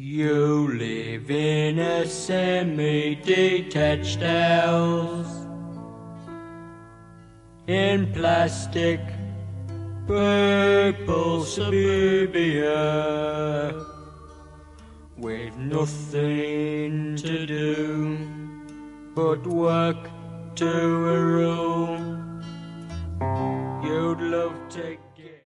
You live in a semi-detached house in plastic purple suburbia with nothing to do but work to a room you'd love to